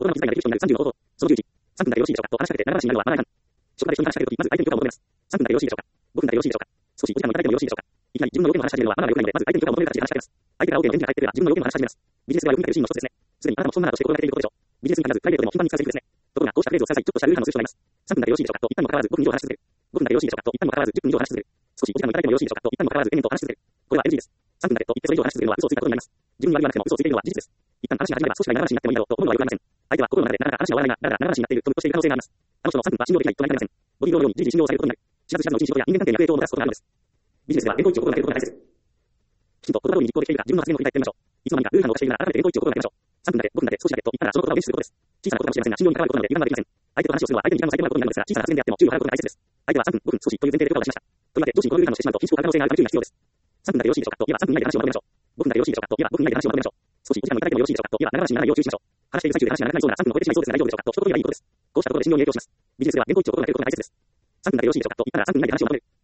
大人の気遣いができる人になる35方法。その11。3分ならよろしいでしょうかと話しかけて長々しになるのはマナー違反。職場で人に話しかけるとき、まず相手に許可を求めます。3分ならよろしいでしょうか。5分ならよろしいでしょうか。少しお時間をいただいてもよろしいでしょうか。いきなり自分の要件を話し始めるのはマナーが良くないので、まず相手に許可を求める形で話しかけます。相手が OK の返事が返ってくれば自分の要件を話し始めます。ビジネスではよく見かけるシーンの一つですね。すでにあなたもそんなとして心がけていることでしょう。ビジネスに限らずプライベートでも頻繁に使われているですね。ところが、こうしたフレーズを使う際、ちょっとしたルール違反のする人がいます。3分ならよろしいでしょうかと言ったにもかかわらず5分以上話し続ける。5分ならよろしいでしょうかと言ったにもかかわらず10分以上話し続ける。少しお時間をいただいてもよろしいでしょうかと言ったにもかかわらず延々と話し続ける。これは NG です。3分だけと言ってそれ以上話し続けるのは嘘をついたことになります。自分に悪いはなくても嘘をついているのは事実です。一旦話が始まれば少しが長話になってもいいだろうと思うのはよくありません。相手は心の中でなかなか話が終わらないな、だから長話になっていると見越している可能性があります。あの人の3分は信用できないとなりかねません。ボディーローのようにじりじり信用されることになる。知らず知らずのうちに仕事や人間関係に悪影響をもたらすことがあるのです。ビジネスでは原稿一致を心がけることが大切です。きちんと言葉通りに実行できているか自分の発言を振り返ってみましょう。いつの間にかルール反応がしているなら改めて原稿一致を心がけましょう。3分だけ、5分だけ、少しだけと言ったらその言葉を無視することです。小さなことかもしれませんが信用に関わることなので油断はできません。相手と話をするのは相手に時間を割いてもらうことになるのですが、小さな発言であっても注意を払うことが大切です。相手は3分、5分、少しという前提で許可を出しました。とりわけ上司にこのルール反応してしまうと品質を変える可能性があるため注意が必要です。3分だけよろしいでしょうかと言えば3分以内で話をまとめましょう。5分だけよろしいでしょうかと言えば5分以内で話をまとめましょう。少しお時間をいただいてもよろしいでしょうかと言えば長話にならないよう注意しましょう。話している最中で話が長くなりそうなら3分を超えてしまいそうですが大丈夫でしょうかと一言言えばいいことです。こうしたことで信用に影響します。ビジネスでは原稿一致を心がけることが大切です。3分だけよろしいでしょうかと言ったら3分以内で話をまとめる。